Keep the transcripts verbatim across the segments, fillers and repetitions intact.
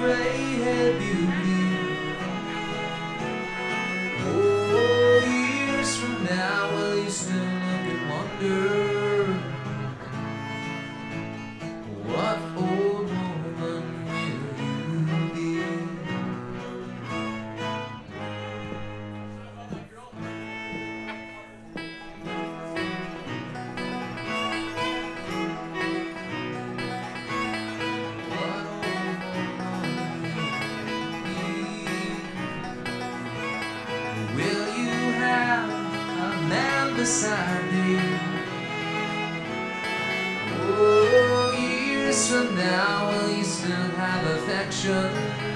gray-haired beauty. Oh, years from now, will you still look and wonder what old woman will you be? Will you have a man beside you? Oh, years from now, will you still have affection?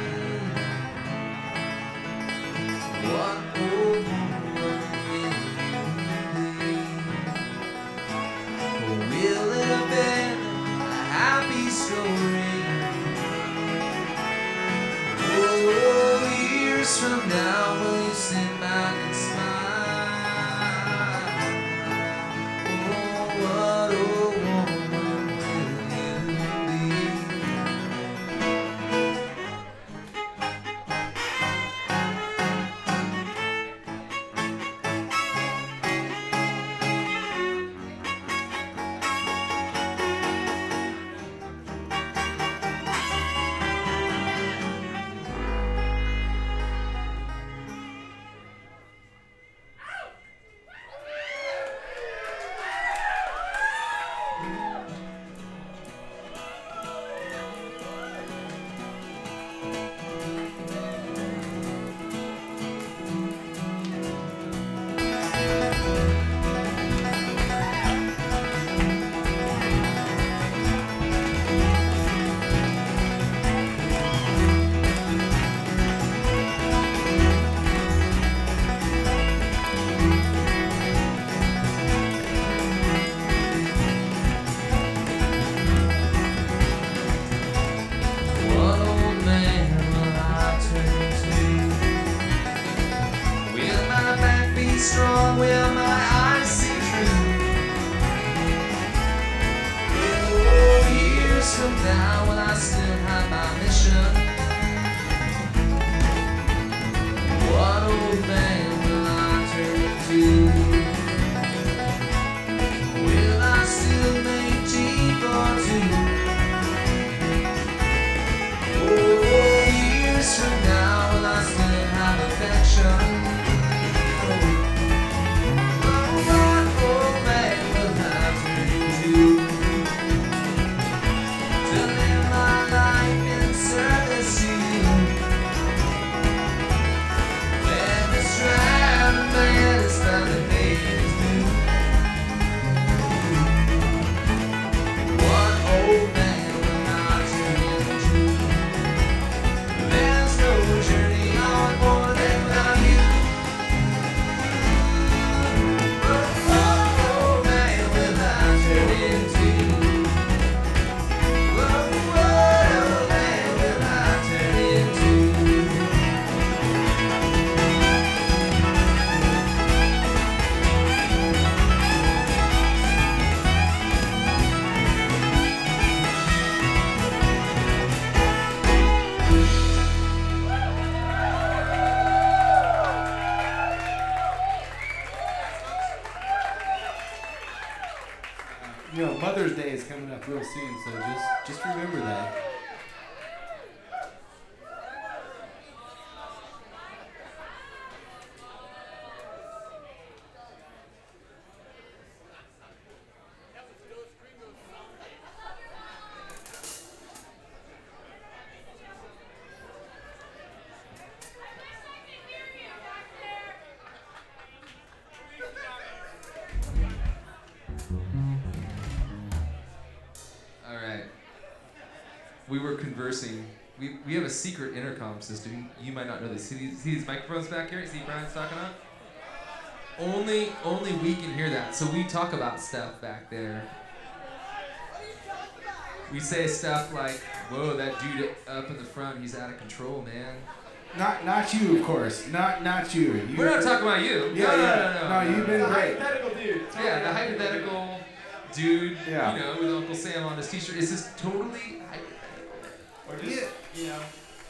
What old woman will you be? Or will it have been a happy story? Oh, years from now, will you sit back and smile? Oh, what old woman will you be? What old man will I turn to? Will my back be strong? Will my eyes see true? Oh, years from now, will I still have my mission? What old man will I turn to? Will I still make tea for two? Oh, years from now, will I still have affection? Oh, what old man will I turn to? To live my life in service to you. When the strand man is found and made is new. What old man will I turn to? There's no journey on more than without you. But what old man will I turn into? But what old man will I turn into? You know, Mother's Day is coming up real soon, so just just remember that. All right. We were conversing. We, we have a secret intercom system. You might not know this. See these, see these microphones back here? See Brian's talking about? Only only we can hear that. So we talk about stuff back there. We say stuff like, "Whoa, that dude up in the front, he's out of control, man." Not not you, of course. Not not you. you We're not talking about you. Yeah, no, no, yeah. no, no, No, no, you've no. been The great. hypothetical dude. Yeah, the hypothetical dude, Yeah. you know, with Uncle Sam on his t-shirt. Is this totally hypothetical? Or just, you know,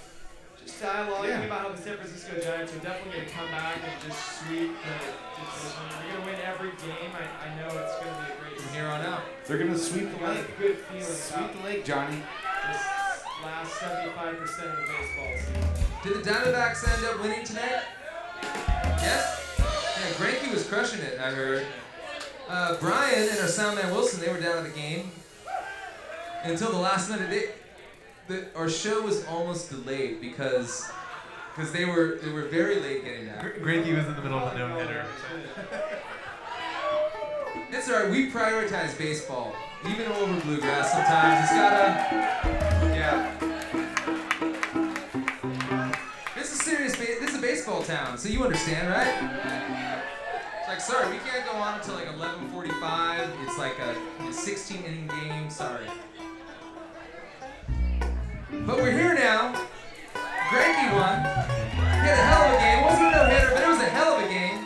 dialoguing Yeah. about how the San Francisco Giants are definitely going to come back and just sweep the division. They're going to win every game. I, I know it's going to be a great From season. here on out. They're gonna sweep I the got a lake. good feeling Sweep about the lake, Johnny. this last seventy-five percent of the baseball season. Did the Diamondbacks end up winning tonight? Yes? Yeah, Greinke was crushing it, I heard. Uh, Brian and our soundman Wilson, they were down at the game until the last minute. They, the, our show was almost delayed because because they were they were very late getting down. Greinke was in the middle of a no-hitter. It's alright, we prioritize baseball, even over bluegrass sometimes. It's gotta, yeah. This is serious, ba- this is a baseball town, so you understand, right? It's like, sorry, we can't go on until like eleven forty-five. It's like a sixteen inning game, sorry. But we're here now. Greinke won. He had a hell of a game. It wasn't a no-hitter, but it was a hell of a game.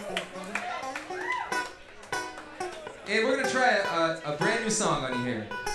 And we're gonna try a, a, a brand new song on you here.